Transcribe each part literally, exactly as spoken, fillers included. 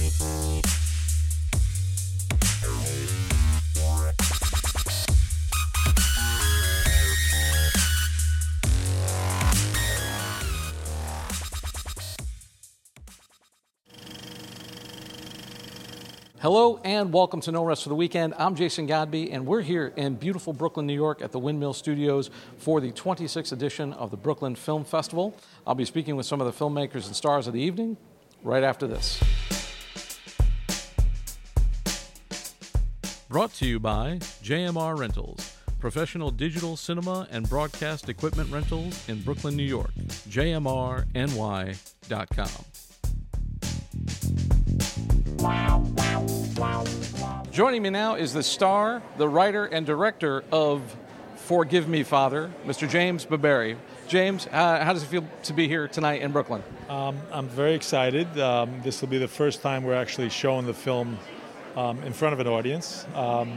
Hello and welcome to No Rest for the Weekend. I'm Jason Godbey, and we're here in beautiful Brooklyn, New York at the Windmill Studios for the twenty-sixth edition of the Brooklyn Film Festival. I'll be speaking with some of the filmmakers and stars of the evening right after this. Brought to you by J M R Rentals, professional digital cinema and broadcast equipment rentals in Brooklyn, New York. J M R N Y dot com. Joining me now is the star, the writer, and director of Forgive Me, Father, Mister James Babary. James, uh, how does it feel to be here tonight in Brooklyn? Um, I'm very excited. Um, this will be the first time we're actually showing the film um, in front of an audience. Um,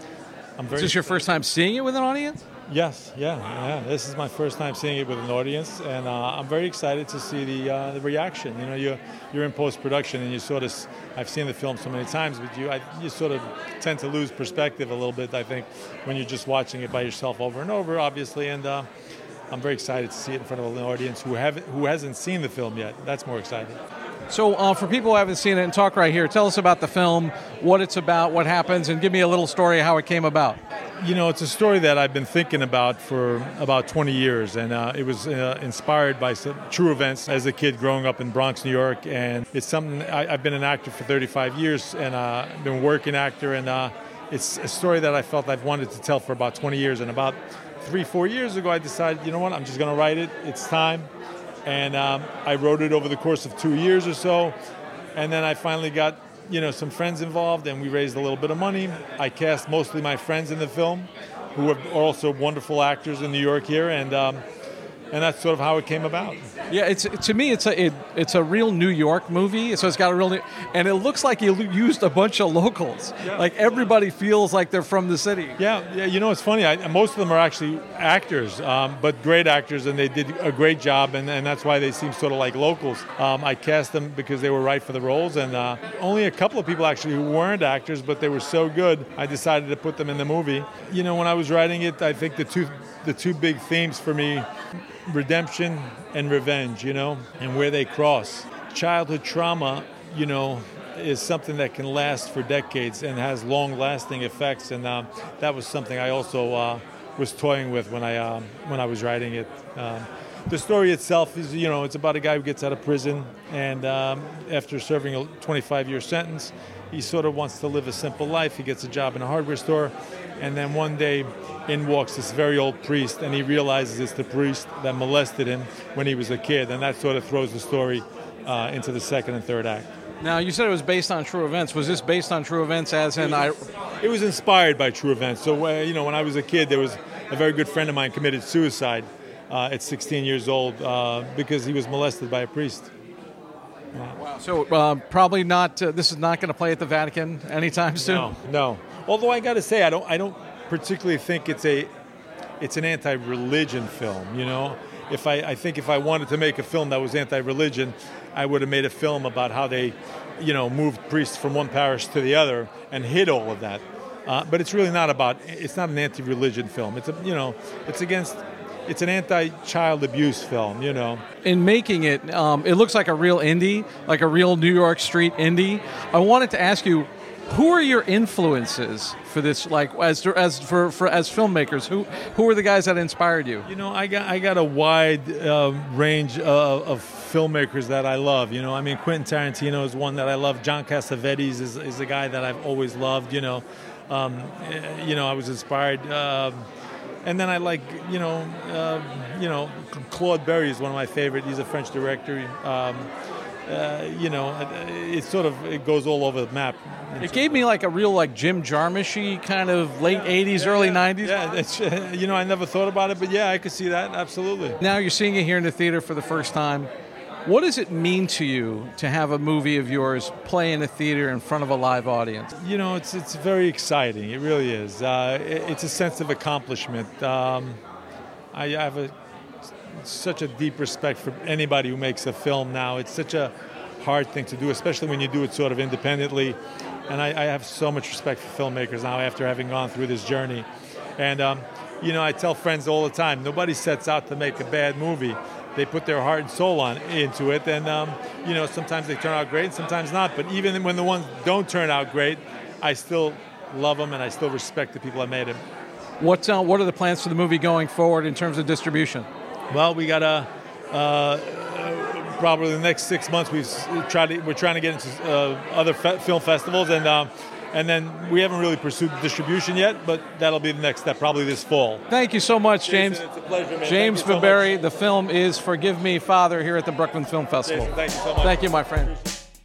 I'm very is this your first time seeing it with an audience? Yes, yeah, yeah. This is my first time seeing it with an audience, and uh, I'm very excited to see the uh, the reaction. You know, you're you're in post production, and you sort of. I've seen the film so many times, but you I, you sort of tend to lose perspective a little bit. I think when you're just watching it by yourself over and over, obviously, and uh, I'm very excited to see it in front of an audience who haven't who hasn't seen the film yet. That's more exciting. So, uh, for people who haven't seen it, and talk right here, tell us about the film, what it's about, what happens, and give me a little story of how it came about. You know, it's a story that I've been thinking about for about twenty years, and uh, it was uh, inspired by some true events as a kid growing up in Bronx, New York, and it's something, I, I've been an actor for thirty-five years, and uh, been a working actor, and uh, it's a story that I felt I've wanted to tell for about twenty years, and about three, four years ago, I decided, you know what, I'm just going to write it, it's time, and um, I wrote it over the course of two years or so, and then I finally got you know, some friends involved, and we raised a little bit of money. I cast mostly my friends in the film, who are also wonderful actors in New York here, and um, and that's sort of how it came about. Yeah, it's to me, it's a it, it's a real New York movie, so it's got a real, and it looks like you used a bunch of locals. Yeah. Like everybody feels like they're from the city. Yeah, yeah. You know, it's funny. I, most of them are actually actors, um, but great actors, and they did a great job, and, and that's why they seem sort of like locals. Um, I cast them because they were right for the roles, and uh, only a couple of people actually who weren't actors, but they were so good, I decided to put them in the movie. You know, when I was writing it, I think the two the two big themes for me, redemption and revenge, you know, and where they cross. Childhood trauma, you know, is something that can last for decades and has long-lasting effects, and um, that was something I also uh, was toying with when I um, when I was writing it. Um, the story itself is, you know, it's about a guy who gets out of prison, and um, after serving a twenty-five-year sentence, he sort of wants to live a simple life. He gets a job in a hardware store, and then one day in walks this very old priest, and he realizes it's the priest that molested him when he was a kid, and that sort of throws the story uh, into the second and third act. Now, you said it was based on true events. Was this based on true events as in... It was, I... it was inspired by true events. So, uh, you know, when I was a kid, there was a very good friend of mine committed suicide uh, at sixteen years old uh, because he was molested by a priest. Yeah. Wow. So uh, probably not, uh, this is not going to play at the Vatican anytime soon? No, no. Although I got to say, I don't I don't particularly think it's a it's an anti-religion film, you know. If I, I think if I wanted to make a film that was anti-religion, I would have made a film about how they, you know, moved priests from one parish to the other and hid all of that. Uh, but it's really not about, it's not an anti-religion film. It's a, you know, it's against, it's an anti-child abuse film, you know. In making it, um, it looks like a real indie, like a real New York street indie. I wanted to ask you, who are your influences for this? Like as as for, for as filmmakers, who who are the guys that inspired you? You know, I got I got a wide uh, range of, of filmmakers that I love. You know, I mean, Quentin Tarantino is one that I love. John Cassavetes is is a guy that I've always loved. You know, um, you know, I was inspired. Uh, and then I like, you know, uh, you know, Claude Berry is one of my favorite. He's a French director. Um, Uh, you know, it, it sort of it goes all over the map. It gave me like a real like Jim Jarmusch-y kind of late yeah, eighties, yeah, early yeah, nineties. Yeah, it's, uh, you know, I never thought about it, but yeah, I could see that, absolutely. Now you're seeing it here in the theater for the first time. What does it mean to you to have a movie of yours play in a theater in front of a live audience? You know, it's it's very exciting. It really is. Uh, it, it's a sense of accomplishment. Um, I have a such a deep respect for anybody who makes a film now. It's such a hard thing to do, especially when you do it sort of independently. And I, I have so much respect for filmmakers now after having gone through this journey. And, um, you know, I tell friends all the time, nobody sets out to make a bad movie. They put their heart and soul on into it. And, um, you know, sometimes they turn out great and sometimes not. But even when the ones don't turn out great, I still love them and I still respect the people that made them. What, uh, what are the plans for the movie going forward in terms of distribution? Well, we got a... Uh, probably the next six months we've tried to, we're trying to get into uh, other fe- film festivals, and um, and then we haven't really pursued the distribution yet, but that'll be the next step, probably this fall. Thank you so much, James. Jason, it's a pleasure, man. James Thank you so Barberi. much. The film is Forgive Me, Father, here at the Brooklyn Film Festival. Jason, thank you so much. Thank you, my friend.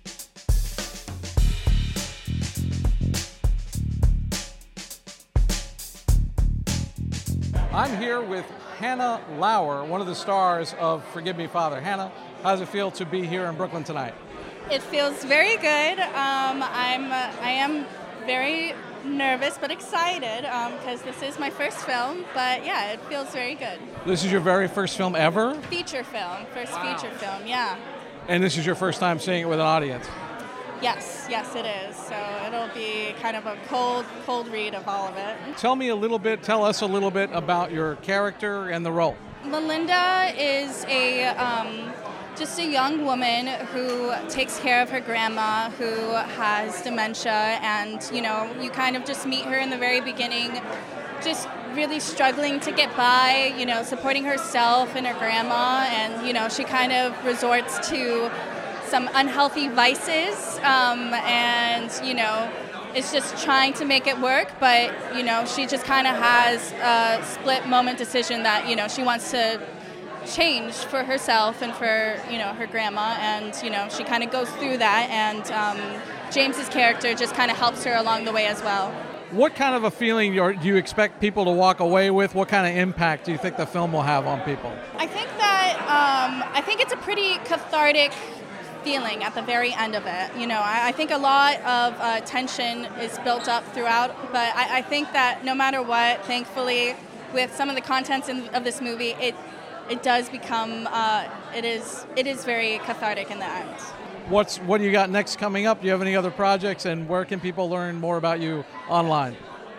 I'm here with Hannah Lauer, one of the stars of Forgive Me, Father. Hannah, how does it feel to be here in Brooklyn tonight? It feels very good. Um, I'm uh, I am very nervous but excited because um, this is my first film. But yeah, it feels very good. This is your very first film ever? Feature film, first Wow. feature film. Yeah. And this is your first time seeing it with an audience? Yes, yes, it is. So it'll be kind of a cold, cold read of all of it. Tell me a little bit, tell us a little bit about your character and the role. Melinda is a um, just a young woman who takes care of her grandma who has dementia, and you know, you kind of just meet her in the very beginning, just really struggling to get by, you know, supporting herself and her grandma, and you know, she kind of resorts to some unhealthy vices, um, and you know, is just trying to make it work, but you know, she just kind of has a split moment decision that you know she wants to change for herself and for you know her grandma, and you know she kind of goes through that, and um, James's character just kind of helps her along the way as well. What kind of a feeling do you expect people to walk away with? What kind of impact do you think the film will have on people? I think that um, I think it's a pretty cathartic feeling at the very end of it. You know, I, I think a lot of uh, tension is built up throughout, but I, I think that no matter what, thankfully, with some of the contents in, of this movie, it it does become uh, it is it is very cathartic in the end. What's what do you got next coming up? Do you have any other projects, and where can people learn more about you online?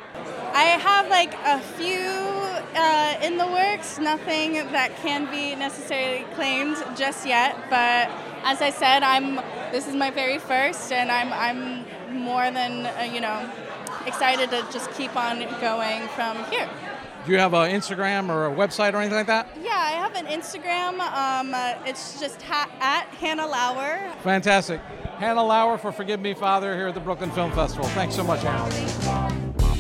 I have like a few uh, in the works, nothing that can be necessarily claimed just yet, but as I said, I'm this is my very first, and I'm I'm more than uh, you know excited to just keep on going from here. Do you have an Instagram or a website or anything like that? Yeah, I have an Instagram. Um, uh, it's just ha- at Hannah Lauer. Fantastic. Hannah Lauer for Forgive Me, Father here at the Brooklyn Film Festival. Thanks so much, Hannah.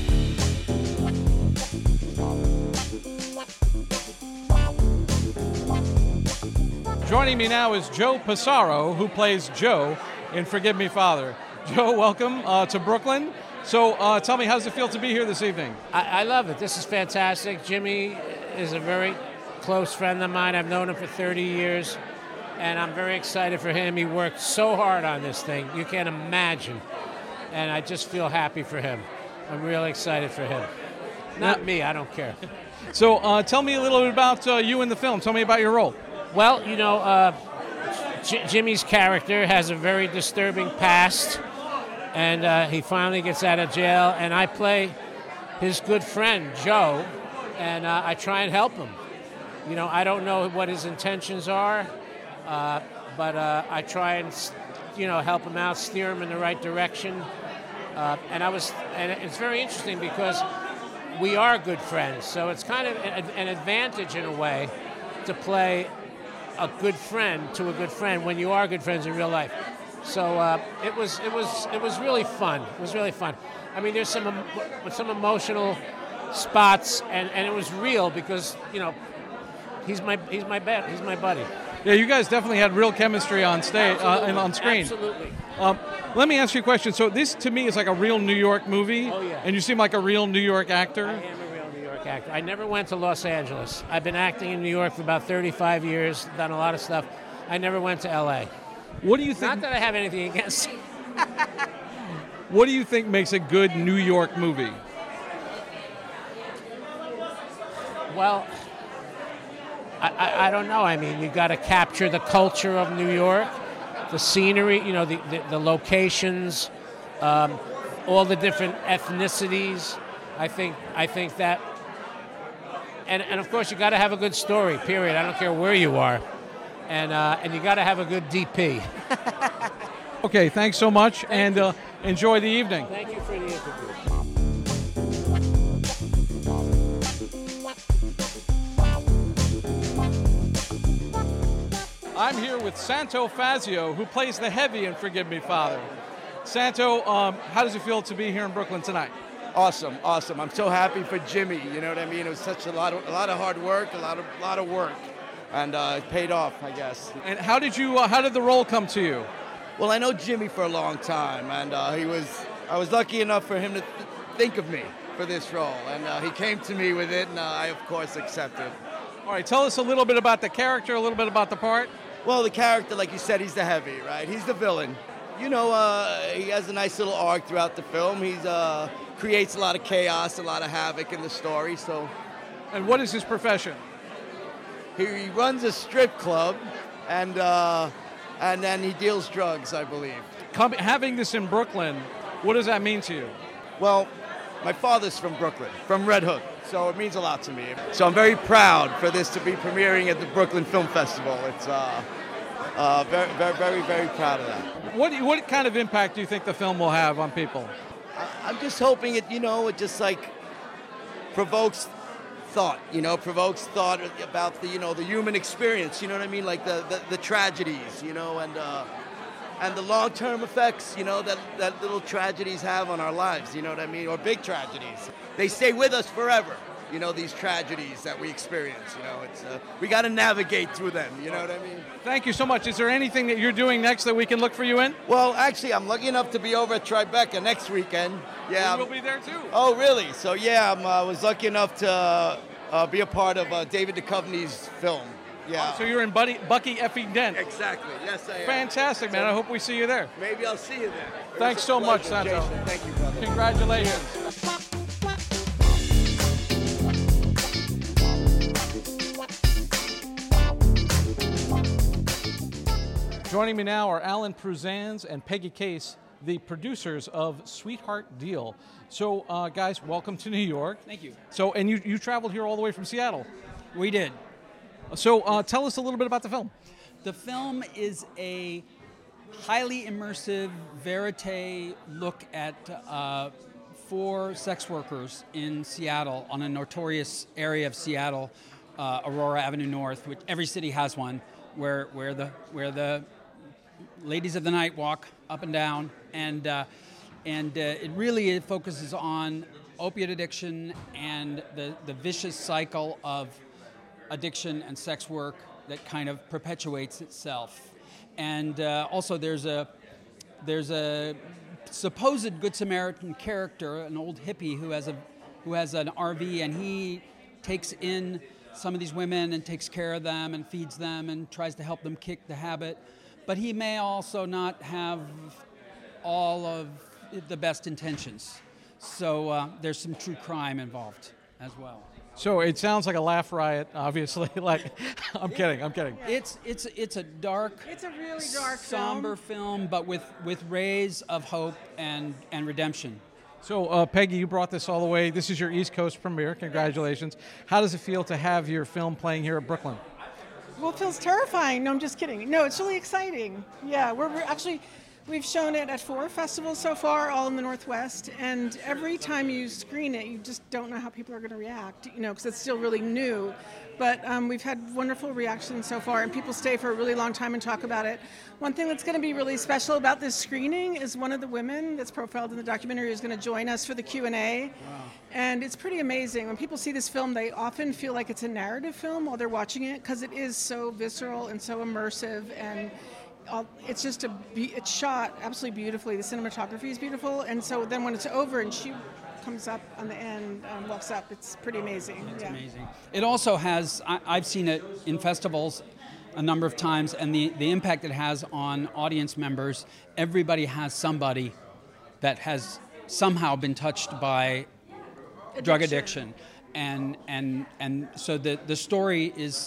Joining me now is Joe Passaro, who plays Joe in Forgive Me, Father. Joe, welcome uh, to Brooklyn. So uh, tell me, how does it feel to be here this evening? I, I love it. This is fantastic. Jimmy is a very close friend of mine. I've known him for thirty years, and I'm very excited for him. He worked so hard on this thing. You can't imagine. And I just feel happy for him. I'm really excited for him. Not Now, me. I don't care. So uh, tell me a little bit about uh, you in the film. Tell me about your role. Well, you know, uh, J- Jimmy's character has a very disturbing past, and uh, he finally gets out of jail, and I play his good friend, Joe, and uh, I try and help him. You know, I don't know what his intentions are, uh, but uh, I try and, you know, help him out, steer him in the right direction. Uh, and I was, and it's very interesting because we are good friends, so it's kind of an, an advantage in a way to play a good friend to a good friend when you are good friends in real life. So uh, it was it was it was really fun. It was really fun. I mean, there's some em- some emotional spots, and, and it was real because you know he's my he's my bet he's my buddy. Yeah, you guys definitely had real chemistry on stage uh, and on screen. Absolutely. Um, let me ask you a question. So this, to me, is like a real New York movie. Oh, yeah. And you seem like a real New York actor. I am a real New York actor. I never went to Los Angeles. I've been acting in New York for about thirty-five years. Done a lot of stuff. I never went to L A. What do you think? Not that I have anything against. What do you think makes a good New York movie? Well, I, I, I don't know. I mean, you got to capture the culture of New York. the scenery, you know, the, the, the locations, um, all the different ethnicities. I think I think that, and, and of course you got to have a good story, period. I don't care where you are. And uh, and you got to have a good D P. Okay, thanks so much, Thank and uh, enjoy the evening. Thank you for the interview. I'm here with Santo Fazio, who plays the heavy in Forgive Me, Father. Santo, um, how does it feel to be here in Brooklyn tonight? Awesome, awesome. I'm so happy for Jimmy. You know what I mean? It was such a lot of a lot of hard work, a lot of lot of work. And uh, it paid off, I guess. And how did you? Uh, how did the role come to you? Well, I know Jimmy for a long time, and uh, he was. I was lucky enough for him to th- think of me for this role, and uh, he came to me with it, and uh, I, of course, accepted. All right, tell us a little bit about the character, a little bit about the part. Well, the character, like you said, he's the heavy, right? He's the villain. You know, uh, he has a nice little arc throughout the film. He's uh, creates a lot of chaos, a lot of havoc in the story. So. And what is his profession? He runs a strip club, and uh, and then he deals drugs, I believe. Come, having this in Brooklyn, what does that mean to you? Well, my father's from Brooklyn, from Red Hook, so it means a lot to me. So I'm very proud for this to be premiering at the Brooklyn Film Festival. It's uh, uh, very, very, very, very proud of that. What what kind of impact do you think the film will have on people? I, I'm just hoping it, you know, it just like provokes thought, you know, provokes thought about the, you know, the human experience, you know what I mean, like the, the, the tragedies, you know, and uh, and the long-term effects, you know, that, that little tragedies have on our lives, you know what I mean, or big tragedies. They stay with us forever, you know, these tragedies that we experience, you know, it's uh, we got to navigate through them, you know what I mean. Thank you so much. Is there anything that you're doing next that we can look for you in? Well, actually, I'm lucky enough to be over at Tribeca next weekend. Yeah, we'll be there too. Oh, really? So yeah, I uh, was lucky enough to uh, be a part of uh, David Duchovny's film. Yeah. Oh, so you're in Buddy, Bucky Effie Dent. Exactly. Yes, I am. Fantastic, man. So I hope we see you there. Maybe I'll see you there. It Thanks so much, Santo. Jason. Thank you, brother. Congratulations. Joining me now are Alan Pruzans and Peggy Case, the producers of Sweetheart Deal. So, uh, guys, welcome to New York. Thank you. So, and you, you traveled here all the way from Seattle. We did. So, uh, tell us a little bit about the film. The film is a highly immersive verite look at uh, four sex workers in Seattle, on a notorious area of Seattle, uh, Aurora Avenue North, which every city has one, where where the where the ladies of the night walk up and down, and uh, and uh, it really it focuses on opiate addiction and the, the vicious cycle of addiction and sex work that kind of perpetuates itself. And uh, also there's a there's a supposed Good Samaritan character, an old hippie who has a who has an R V, and he takes in some of these women and takes care of them and feeds them and tries to help them kick the habit. But he may also not have all of the best intentions. So uh, there's some true crime involved as well. So it sounds like a laugh riot, obviously. Like, I'm kidding, I'm kidding. It's it's it's a dark, it's a really dark, somber film, film but with, with rays of hope and, and redemption. So, uh, Peggy, you brought this all the way. This is your East Coast premiere. Congratulations. How does it feel to have your film playing here at Brooklyn? Well, it feels terrifying. No, I'm just kidding. No, it's really exciting. Yeah, we're, we're actually, we've shown it at four festivals so far, all in the Northwest, and every time you screen it, you just don't know how people are going to react, you know, because it's still really new. But um, we've had wonderful reactions so far, and people stay for a really long time and talk about it. One thing that's going to be really special about this screening is one of the women that's profiled in the documentary is going to join us for the Q and A. Wow. And it's pretty amazing. When people see this film, they often feel like it's a narrative film while they're watching it, because it is so visceral and so immersive, and it's just a, it's shot absolutely beautifully. The cinematography is beautiful, and so then when it's over and she comes up on the end, um, walks up, it's pretty amazing. It's yeah. amazing. It also has, I, I've seen it in festivals a number of times, and the, the impact it has on audience members. Everybody has somebody that has somehow been touched by addiction. drug addiction. And and and so the, the story is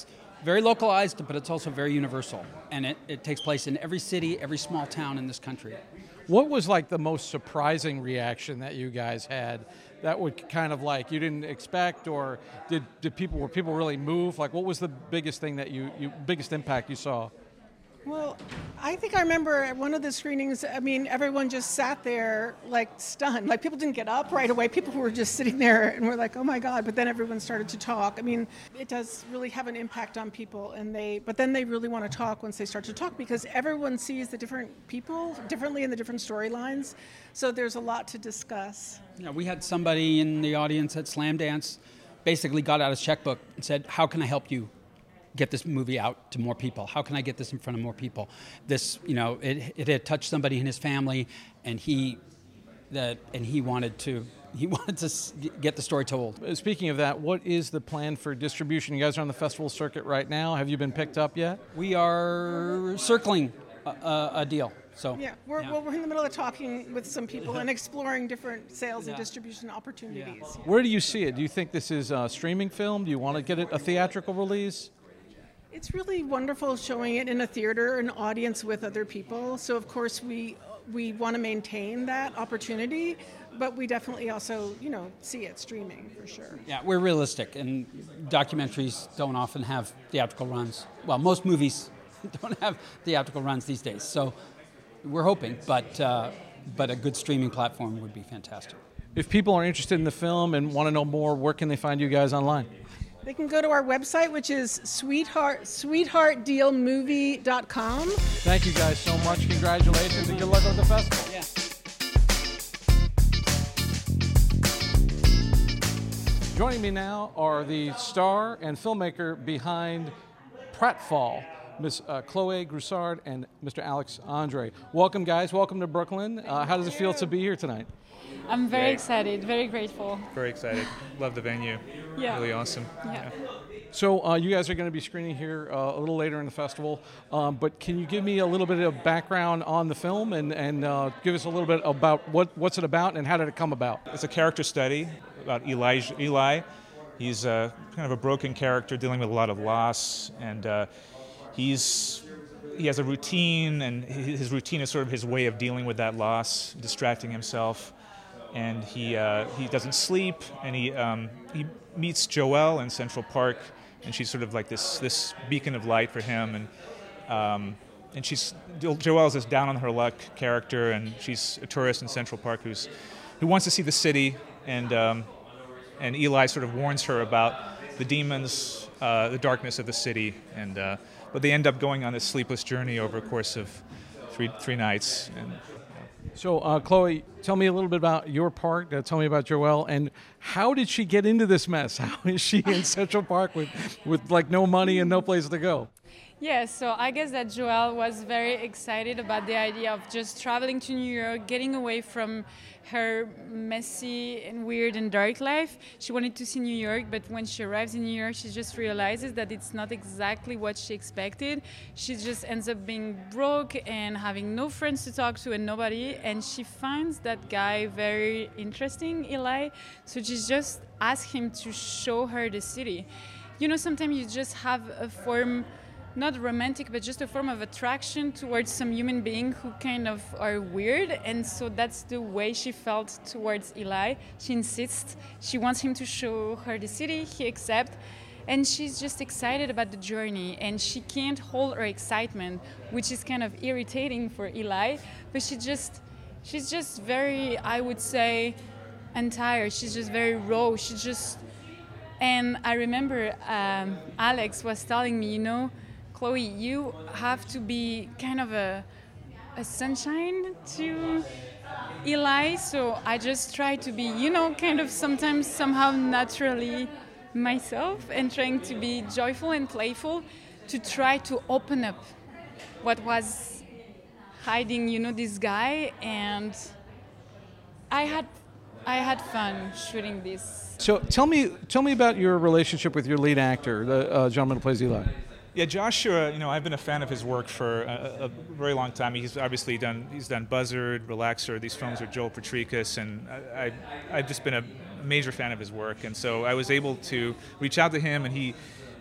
very localized, but it's also very universal. And it, it takes place in every city, every small town in this country. What was like the most surprising reaction that you guys had that would kind of like you didn't expect, or did, did people were people really moved? Like, what was the biggest thing that you, you biggest impact you saw? Well, I think I remember at one of the screenings, I mean, everyone just sat there like stunned. Like people didn't get up right away. People were just sitting there and were like, oh my God, but then everyone started to talk. I mean, it does really have an impact on people, and they, but then they really want to talk once they start to talk because everyone sees the different people differently in the different storylines. So there's a lot to discuss. Yeah, we had somebody in the audience at Slam Dance basically got out his checkbook and said, how can I help you get this movie out to more people? How can I get this in front of more people? This, you know, it, it had touched somebody in his family, and he, that, and he wanted to, he wanted to get the story told. Speaking of that, what is the plan for distribution? You guys are on the festival circuit right now. Have you been picked up yet? We are circling a, a, a deal. So yeah, we're, yeah. Well, we're in the middle of talking with some people and exploring different sales Yeah. and distribution opportunities. Yeah. Where do you see it? Do you think this is a streaming film? Do you want to get it a theatrical release? It's really wonderful showing it in a theater, an audience with other people. So of course we we want to maintain that opportunity, but we definitely also, you know, see it streaming for sure. Yeah, we're realistic, and documentaries don't often have theatrical runs. Well, most movies don't have theatrical runs these days. So we're hoping, but uh, but a good streaming platform would be fantastic. If people are interested in the film and want to know more, where can they find you guys online? They can go to our website, which is sweetheart sweetheart deal movie dot com. Thank you guys so much. Congratulations and good luck with the festival. Yeah. Joining me now are the star and filmmaker behind Pratfall, Miss uh, Chloe Groussard and Mister Alex Andre. Welcome, guys. Welcome to Brooklyn. Uh, how does it feel to be here tonight? I'm very Great. excited, very grateful. Very excited. Love the venue. Yeah. Really awesome. Yeah. So uh, you guys are going to be screening here uh, a little later in the festival, um, but can you give me a little bit of background on the film and, and uh, give us a little bit about what, what's it about and how did it come about? It's a character study about Elijah, Eli. He's uh, kind of a broken character dealing with a lot of loss, and uh, he's he has a routine, and his routine is sort of his way of dealing with that loss, distracting himself. And he uh, he doesn't sleep, and he um, he meets Joelle in Central Park, and she's sort of like this this beacon of light for him, and um, and she's Joelle's this down on her luck character, and she's a tourist in Central Park who's who wants to see the city, and um, and Eli sort of warns her about the demons, uh, the darkness of the city, and uh, but they end up going on this sleepless journey over a course of three three nights. And, So, uh, Chloe, tell me a little bit about your part. Uh, tell me about Joelle, and how did she get into this mess? How is she in Central Park with, with like no money and no place to go? Yeah, so I guess that Joelle was very excited about the idea of just traveling to New York, getting away from her messy and weird and dark life. She wanted to see New York, but when she arrives in New York, she just realizes that it's not exactly what she expected. She just ends up being broke and having no friends to talk to and nobody, and she finds that guy very interesting, Eli, so she just asks him to show her the city. You know, sometimes you just have a form, not romantic, but just a form of attraction towards some human being who kind of are weird, and so that's the way she felt towards Eli. She insists, she wants him to show her the city, he accepts, and she's just excited about the journey, and she can't hold her excitement, which is kind of irritating for Eli, but she just, she's just very, I would say, untired. She's just very raw. She just, and I remember um, Alex was telling me, you know, Chloe, you have to be kind of a, a sunshine to Eli, so I just try to be, you know, kind of sometimes somehow naturally myself and trying to be joyful and playful to try to open up what was hiding, you know, this guy, and I had I had fun shooting this. So tell me tell me about your relationship with your lead actor, the uh, gentleman who plays Eli. Yeah, Joshua, you know, I've been a fan of his work for a, a very long time. He's obviously done, he's done Buzzard, Relaxer, these films with Joel Petrikis, and I, I, I've just been a major fan of his work. And so I was able to reach out to him, and he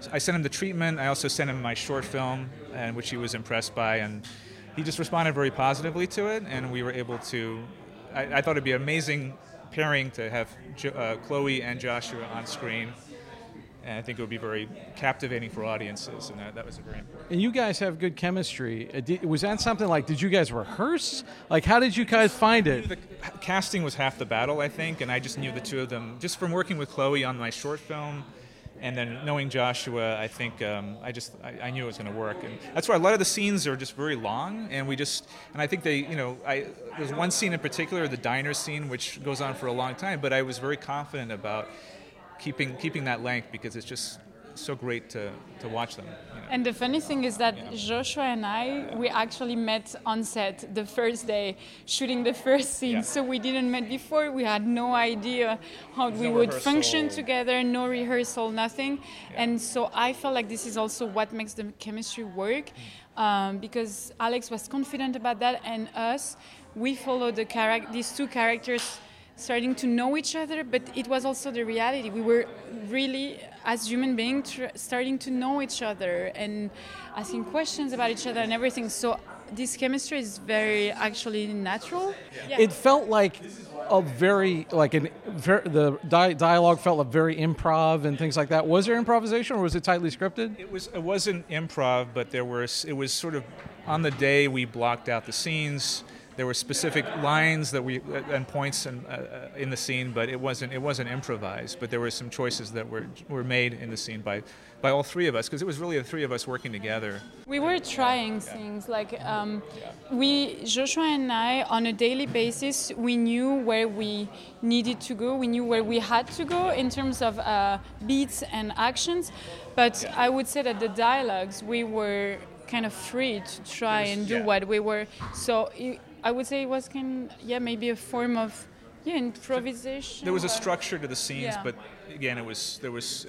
I sent him the treatment. I also sent him my short film, and which he was impressed by, and he just responded very positively to it, and we were able to, I, I thought it'd be an amazing pairing to have jo, uh, Chloe and Joshua on screen, and I think it would be very captivating for audiences, and that, that was very important. And you guys have good chemistry. Uh, did, was that something like, did you guys rehearse? Like, how did you guys find it? The casting was half the battle, I think, and I just knew the two of them, just from working with Chloe on my short film, and then knowing Joshua, I think um, I just I, I knew it was going to work, and that's why a lot of the scenes are just very long. And we just and I think they you know I there's one scene in particular, the diner scene, which goes on for a long time. But I was very confident about keeping keeping that length because it's just so great to, to watch them. You know. And the funny thing is that Yeah. Joshua and I, we actually met on set the first day shooting the first scene. Yeah. So we didn't met before. We had no idea how we no would rehearsal. function together, no rehearsal, nothing. Yeah. And so I felt like this is also what makes the chemistry work, um, because Alex was confident about that, and us, we followed the charac- these two characters starting to know each other, but it was also the reality. We were really, as human beings, tr- starting to know each other and asking questions about each other and everything. So this chemistry is very actually natural. Yeah. It felt like a very, like an, ver, the di- dialogue felt like very improv and things like that. Was there improvisation or was it tightly scripted? It was it wasn't improv, but there was it was sort of on the day we blocked out the scenes. There were specific lines that we and points and uh, in the scene, but it wasn't it wasn't improvised. But there were some choices that were were made in the scene by by all three of us, because it was really the three of us working together. We were trying things like um, we, Joshua and I, on a daily basis, we knew where we needed to go. We knew where we had to go in terms of uh, beats and actions. But I would say that the dialogues, we were kind of free to try and do yeah. what we were. So it, I would say it was kind of, yeah, maybe a form of yeah improvisation. There was a or- structure to the scenes, Yeah. but again, it was there was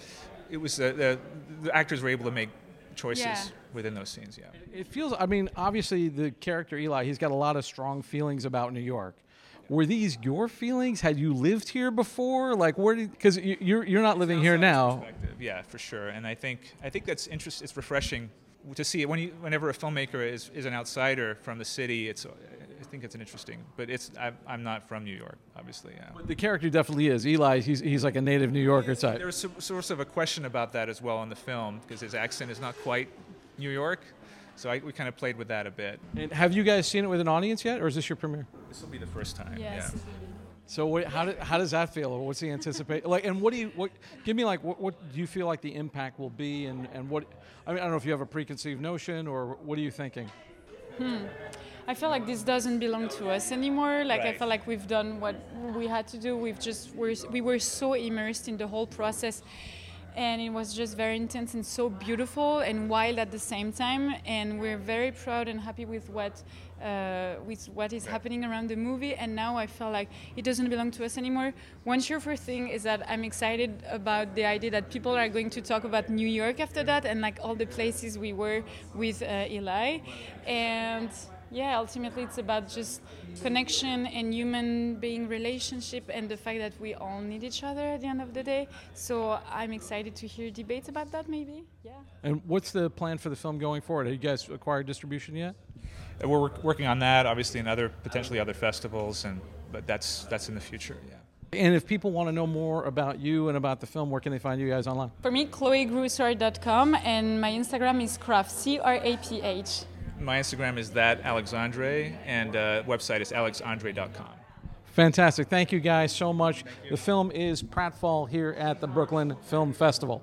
it was uh, the the actors were able to make choices Yeah. within those scenes. Yeah. It feels, I mean, obviously the character Eli, he's got a lot of strong feelings about New York. Were these your feelings? Had you lived here before? Like, where did, because you're, you're not living here now. Perspective, yeah, for sure. And I think I think that's interest. It's refreshing to see it when you, whenever a filmmaker is, is an outsider from the city. It's I think it's an interesting, but it's I, I'm not from New York, obviously. Yeah. The character definitely is. Eli, he's, he's like a native New Yorker type. There was a source of a question about that as well in the film because his accent is not quite New York, so I, we kind of played with that a bit. And have you guys seen it with an audience yet, or is this your premiere? This will be the first time. Yes. Yeah. So what, how, do, how does that feel? What's the anticipate? Like, and what do you, what, give me like, what, what do you feel like the impact will be, and, and what, I mean, I don't know if you have a preconceived notion, or what are you thinking? Hmm. I feel like this doesn't belong to us anymore. Like I Right. feel like we've done what we had to do. We've just we're, we were so immersed in the whole process, and it was just very intense and so beautiful and wild at the same time. And we're very proud and happy with what uh, with what is happening around the movie. And now I feel like it doesn't belong to us anymore. One sure thing is that I'm excited about the idea that people are going to talk about New York after that, and like all the places we were with uh, Eli, and. Yeah, ultimately it's about just connection and human being relationship and the fact that we all need each other at the end of the day. So I'm excited to hear debates about that maybe. Yeah. And what's the plan for the film going forward? Have you guys acquired distribution yet? And we're work- working on that, obviously, in other potentially other festivals, and but that's that's in the future. Yeah. And if people want to know more about you and about the film, where can they find you guys online? For me, chloe grusar dot com, and my Instagram is Kraph, C R A P H. My Instagram is that Alexandre, and uh, website is alexandre dot com. Fantastic. Thank you guys so much. The film is Pratfall here at the Brooklyn Film Festival.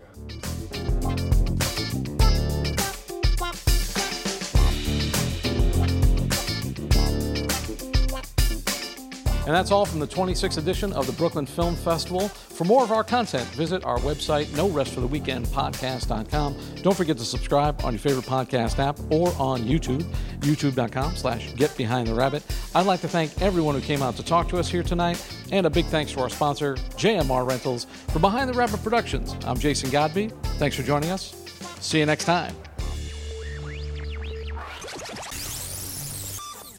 And that's all from the twenty-sixth edition of the Brooklyn Film Festival. For more of our content, visit our website, no rest for the weekend podcast dot com. Don't forget to subscribe on your favorite podcast app or on YouTube, youtube dot com slash get behind the rabbit. I'd like to thank everyone who came out to talk to us here tonight, and a big thanks to our sponsor, J M R Rentals. For Behind the Rabbit Productions, I'm Jason Godby. Thanks for joining us. See you next time.